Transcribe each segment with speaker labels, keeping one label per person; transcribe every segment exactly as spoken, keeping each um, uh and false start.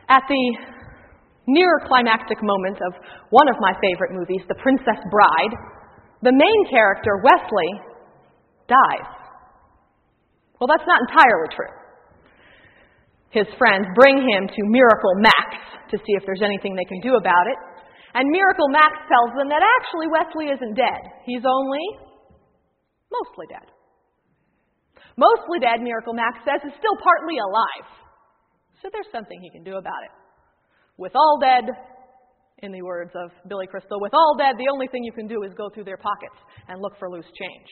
Speaker 1: At the near climactic moment of one of my favorite movies, The Princess Bride, the main character, Wesley, dies. Well, that's not entirely true. His friends bring him to Miracle Max to see if there's anything they can do about it. And Miracle Max tells them that actually Wesley isn't dead. He's only mostly dead. Mostly dead, Miracle Max says, is still partly alive. So there's something he can do about it. With all dead, in the words of Billy Crystal, with all dead, the only thing you can do is go through their pockets and look for loose change.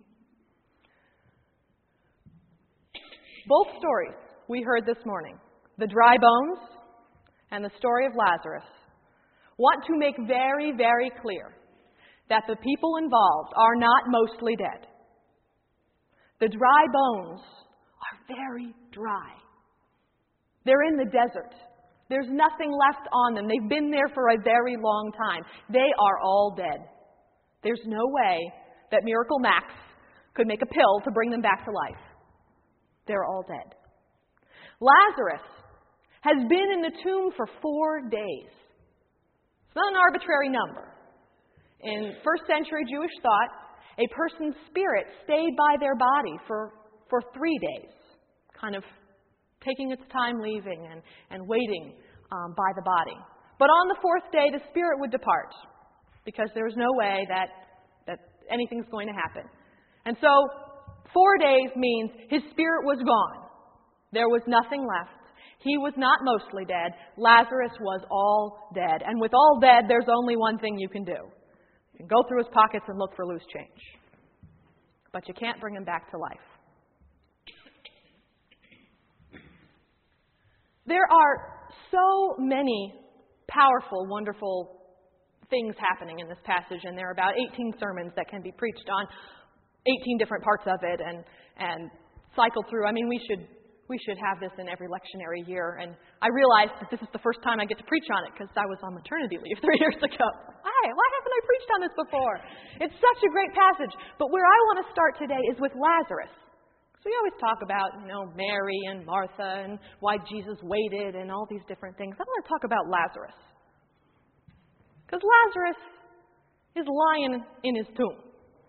Speaker 1: Both stories we heard this morning, the dry bones and the story of Lazarus, want to make very, very clear that the people involved are not mostly dead. The dry bones are very dry. They're in the desert. There's nothing left on them. They've been there for a very long time. They are all dead. There's no way that Miracle Max could make a pill to bring them back to life. They're all dead. Lazarus has been in the tomb for four days. It's not an arbitrary number. In first century Jewish thought, a person's spirit stayed by their body for, for three days, kind of taking its time leaving and, and waiting um, by the body. But on the fourth day, the spirit would depart because there was no way that, that anything's going to happen. And so four days means his spirit was gone. There was nothing left. He was not mostly dead. Lazarus was all dead. And with all dead, there's only one thing you can do. You can go through his pockets and look for loose change. But you can't bring him back to life. There are so many powerful, wonderful things happening in this passage, and there are about eighteen sermons that can be preached on eighteen different parts of it and, and cycle through. I mean, we should we should have this in every lectionary year. And I realized that this is the first time I get to preach on it because I was on maternity leave three years ago. Hi, why haven't I preached on this before? It's such a great passage. But where I want to start today is with Lazarus. So we always talk about, you know, Mary and Martha and why Jesus waited and all these different things. I want to talk about Lazarus. Because Lazarus is lying in his tomb.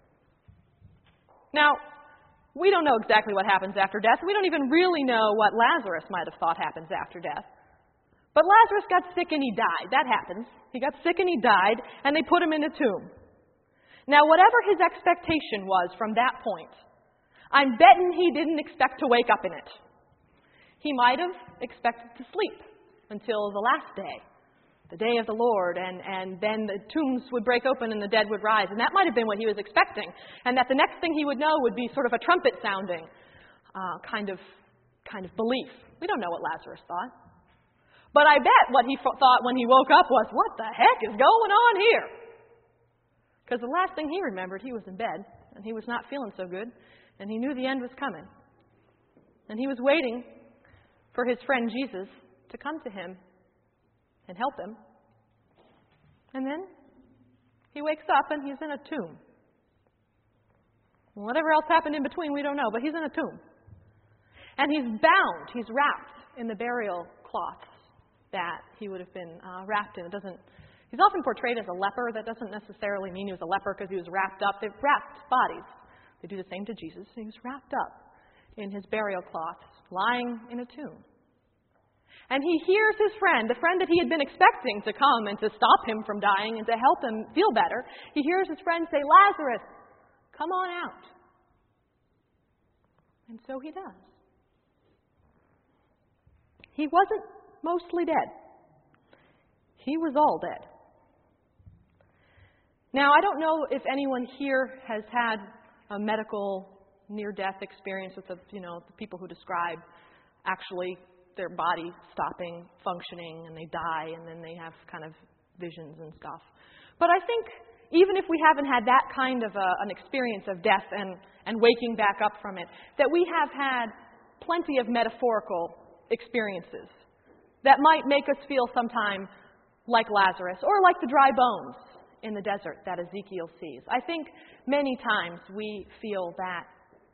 Speaker 1: Now, we don't know exactly what happens after death. We don't even really know what Lazarus might have thought happens after death. But Lazarus got sick and he died. That happens. He got sick and he died, and they put him in a tomb. Now, whatever his expectation was from that point, I'm betting he didn't expect to wake up in it. He might have expected to sleep until the last day, the day of the Lord, and, and then the tombs would break open and the dead would rise. And that might have been what he was expecting. And that the next thing he would know would be sort of a trumpet-sounding uh, kind of kind of belief. We don't know what Lazarus thought. But I bet what he f- thought when he woke up was, what the heck is going on here? Because the last thing he remembered, he was in bed, and he was not feeling so good. And he knew the end was coming. And he was waiting for his friend Jesus to come to him and help him. And then he wakes up and he's in a tomb. Whatever else happened in between, we don't know, but he's in a tomb. And he's bound, he's wrapped in the burial cloths that he would have been uh, wrapped in. It doesn't. He's often portrayed as a leper. That doesn't necessarily mean he was a leper because he was wrapped up. They've wrapped bodies. They do the same to Jesus. He was wrapped up in his burial cloths, lying in a tomb. And he hears his friend, the friend that he had been expecting to come and to stop him from dying and to help him feel better. He hears his friend say, Lazarus, come on out. And so he does. He wasn't mostly dead. He was all dead. Now, I don't know if anyone here has had a medical near-death experience with the, you know, the people who describe actually their body stopping functioning and they die and then they have kind of visions and stuff. But I think even if we haven't had that kind of a, an experience of death and, and waking back up from it, that we have had plenty of metaphorical experiences that might make us feel sometime like Lazarus or like the dry bones in the desert that Ezekiel sees. I think many times we feel that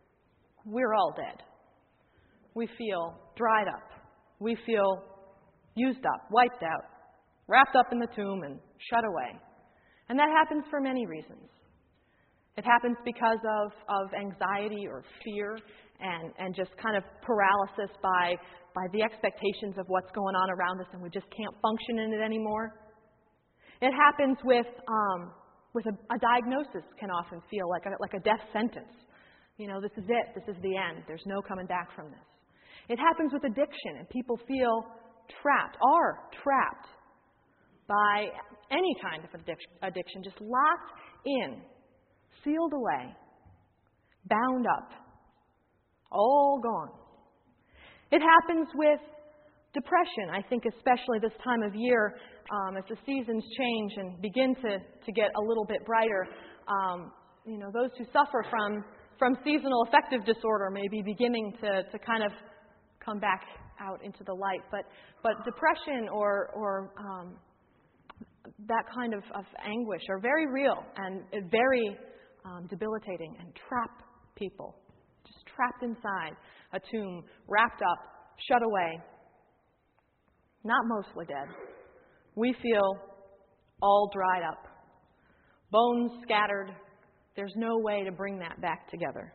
Speaker 1: we're all dead. We feel dried up. We feel used up, wiped out, wrapped up in the tomb and shut away. And that happens for many reasons. It happens because of, of anxiety or fear and, and just kind of paralysis by, by the expectations of what's going on around us, and we just can't function in it anymore. It happens with, um, with a, a diagnosis can often feel like a, like a death sentence. You know, this is it. This is the end. There's no coming back from this. It happens with addiction, and people feel trapped, are trapped by any kind of addiction, addiction just locked in, sealed away, bound up, all gone. It happens with depression, I think especially this time of year, um, as the seasons change and begin to, to get a little bit brighter. Um, you know, those who suffer from, from seasonal affective disorder may be beginning to, to kind of come back out into the light. But, but depression or, or um, that kind of, of anguish are very real and very um, debilitating and trap people. Just trapped inside a tomb, wrapped up, shut away. Not mostly dead. We feel all dried up. Bones scattered. There's no way to bring that back together.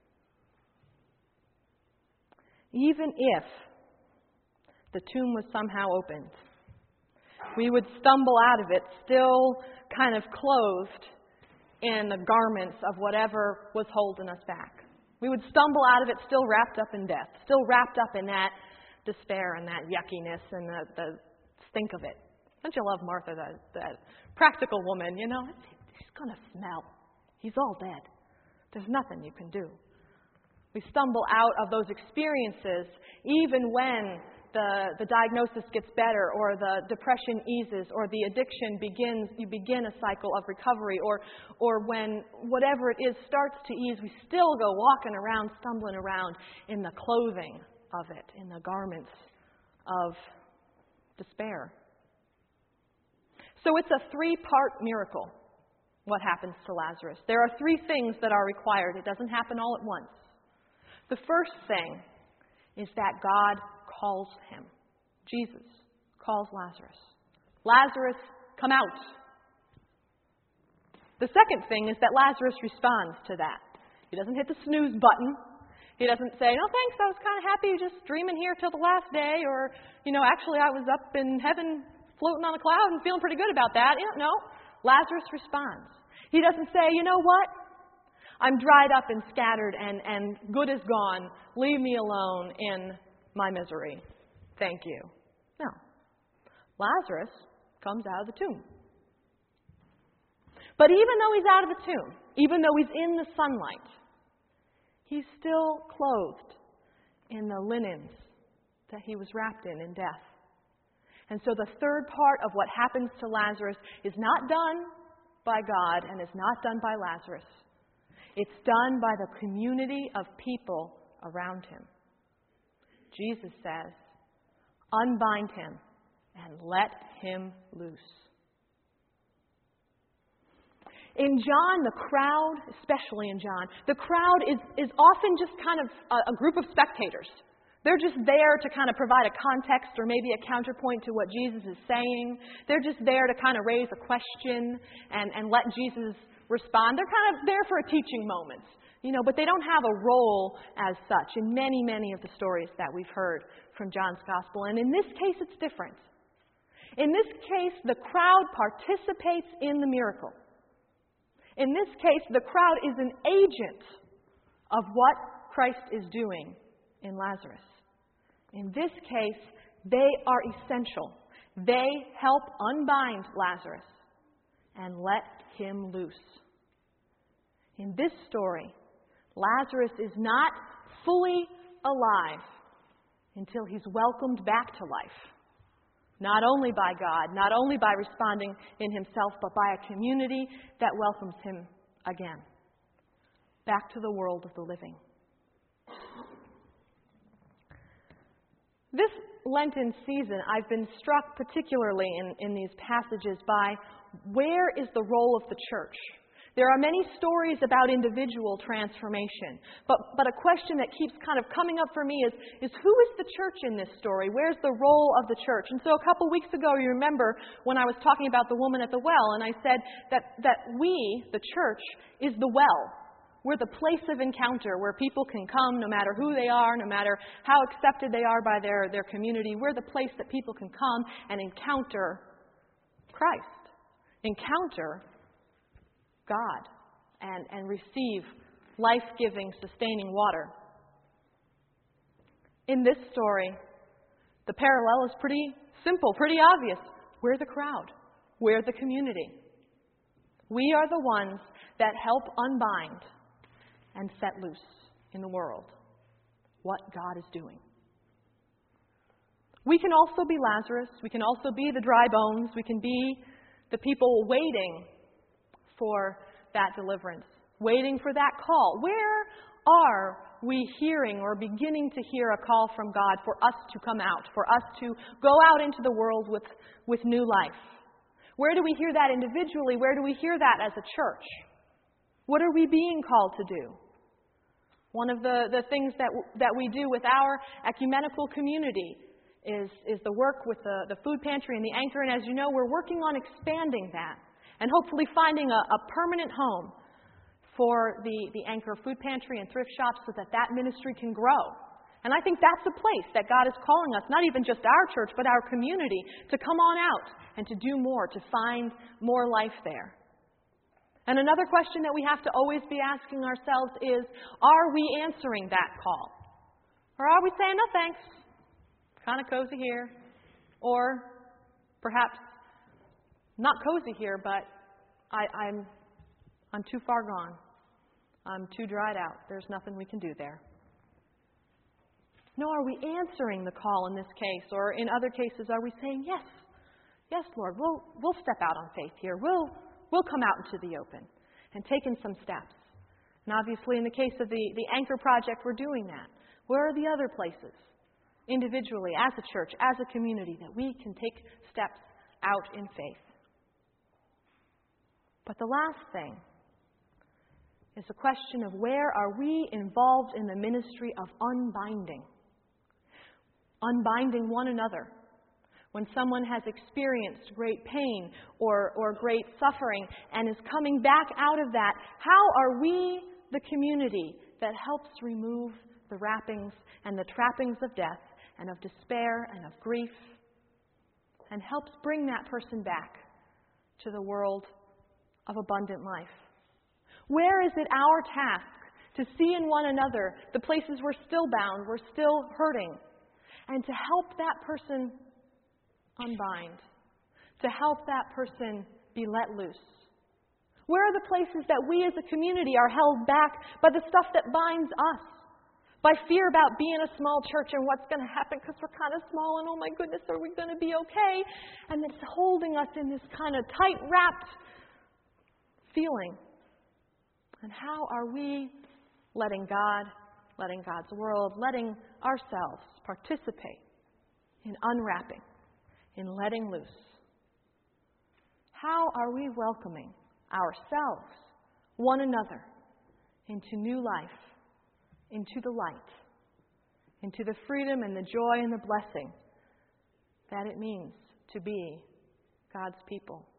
Speaker 1: Even if the tomb was somehow opened, we would stumble out of it still kind of clothed in the garments of whatever was holding us back. We would stumble out of it still wrapped up in death, still wrapped up in that despair and that yuckiness and the, the stink of it. Don't you love Martha, that, that practical woman? You know, he's going to smell. He's all dead. There's nothing you can do. We stumble out of those experiences even when the, the diagnosis gets better or the depression eases or the addiction begins, you begin a cycle of recovery, or, or when whatever it is starts to ease, we still go walking around, stumbling around in the clothing of it, in the garments of despair. So it's a three-part miracle, what happens to Lazarus. There are three things that are required. It doesn't happen all at once. The first thing is that God calls him. Jesus calls Lazarus. Lazarus, come out. The second thing is that Lazarus responds to that. He doesn't hit the snooze button. He doesn't say, no, thanks, I was kind of happy just dreaming here till the last day, or, you know, actually I was up in heaven floating on a cloud and feeling pretty good about that. You know, no, Lazarus responds. He doesn't say, you know what? I'm dried up and scattered and, and good is gone. Leave me alone in my misery. Thank you. No. Lazarus comes out of the tomb. But even though he's out of the tomb, even though he's in the sunlight, he's still clothed in the linens that he was wrapped in in death. And so the third part of what happens to Lazarus is not done by God and is not done by Lazarus. It's done by the community of people around him. Jesus says, unbind him and let him loose. In John, the crowd, especially in John, the crowd is, is often just kind of a, a group of spectators. They're just there to kind of provide a context or maybe a counterpoint to what Jesus is saying. They're just there to kind of raise a question and, and let Jesus respond. They're kind of there for a teaching moment, you know, but they don't have a role as such in many, many of the stories that we've heard from John's Gospel. And in this case, it's different. In this case, the crowd participates in the miracle. In this case, the crowd is an agent of what Christ is doing in Lazarus. In this case, they are essential. They help unbind Lazarus and let him loose. In this story, Lazarus is not fully alive until he's welcomed back to life. Not only by God, not only by responding in himself, but by a community that welcomes him again. Back to the world of the living. This Lenten season, I've been struck particularly in, in these passages by where is the role of the church? There are many stories about individual transformation. But, but a question that keeps kind of coming up for me is, is who is the church in this story? Where's the role of the church? And so a couple weeks ago, you remember when I was talking about the woman at the well, and I said that, that we, the church, is the well. We're the place of encounter where people can come no matter who they are, no matter how accepted they are by their, their community. We're the place that people can come and encounter Christ, encounter God, and, and receive life-giving, sustaining water. In this story, the parallel is pretty simple, pretty obvious. We're the crowd. We're the community. We are the ones that help unbind and set loose in the world what God is doing. We can also be Lazarus. We can also be the dry bones. We can be the people waiting for that deliverance, waiting for that call. Where are we hearing or beginning to hear a call from God for us to come out, for us to go out into the world with, with new life? Where do we hear that individually? Where do we hear that as a church? What are we being called to do? One of the, the things that, that we do with our ecumenical community is, is the work with the, the food pantry and the Anchor. And as you know, we're working on expanding that and hopefully finding a, a permanent home for the, the Anchor food pantry and thrift shops so that that ministry can grow. And I think that's a place that God is calling us, not even just our church, but our community, to come on out and to do more, to find more life there. And another question that we have to always be asking ourselves is, are we answering that call? Or are we saying, no thanks, kind of cozy here? Or perhaps not cozy here, but I, I'm, I'm too far gone. I'm too dried out. There's nothing we can do there. No, are we answering the call in this case? Or in other cases, are we saying, yes, yes, Lord, we'll, we'll step out on faith here. We'll, we'll come out into the open and taking some steps. And obviously in the case of the, the Anchor Project, we're doing that. Where are the other places, individually, as a church, as a community, that we can take steps out in faith? But the last thing is the question of where are we involved in the ministry of unbinding? Unbinding one another. When someone has experienced great pain or, or great suffering and is coming back out of that, how are we the community that helps remove the wrappings and the trappings of death and of despair and of grief and helps bring that person back to the world of abundant life? Where is it our task to see in one another the places we're still bound, we're still hurting, and to help that person unbind, to help that person be let loose? Where are the places that we as a community are held back by the stuff that binds us? By fear about being a small church and what's going to happen because we're kind of small and oh my goodness, are we going to be okay? And it's holding us in this kind of tight-wrapped feeling. And how are we letting God, letting God's world, letting ourselves participate in unwrapping, in letting loose? How are we welcoming ourselves, one another, into new life, into the light, into the freedom and the joy and the blessing that it means to be God's people?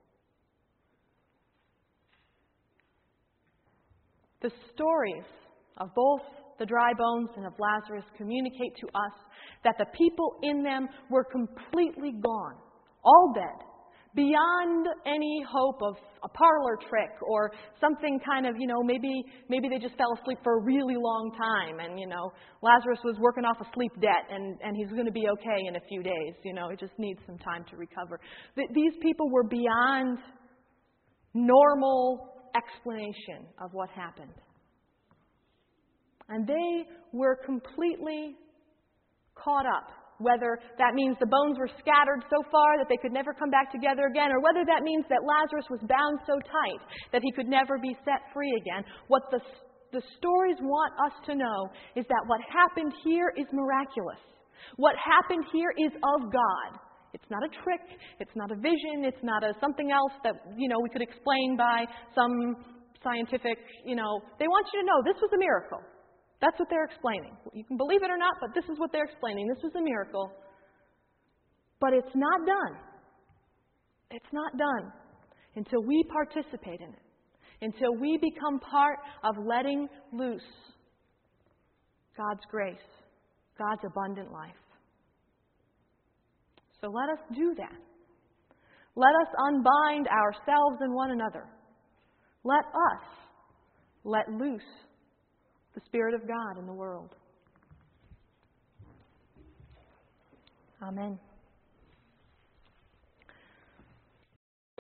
Speaker 1: The stories of both the dry bones and of Lazarus communicate to us that the people in them were completely gone, all dead, beyond any hope of a parlor trick or something kind of, you know, maybe maybe they just fell asleep for a really long time and, you know, Lazarus was working off a sleep debt and, and he's going to be okay in a few days. You know, it just needs some time to recover. These people were beyond normal explanation of what happened. And they were completely caught up, whether that means the bones were scattered so far that they could never come back together again, or whether that means that Lazarus was bound so tight that he could never be set free again. What the, the stories want us to know is that what happened here is miraculous. What happened here is of God. It's not a trick. It's not a vision. It's not a something else that, you know, we could explain by some scientific, you know, they want you to know this was a miracle. That's what they're explaining. You can believe it or not, but this is what they're explaining. This was a miracle. But it's not done. It's not done until we participate in it, until we become part of letting loose God's grace, God's abundant life. So let us do that. Let us unbind ourselves and one another. Let us let loose the Spirit of God in the world. Amen.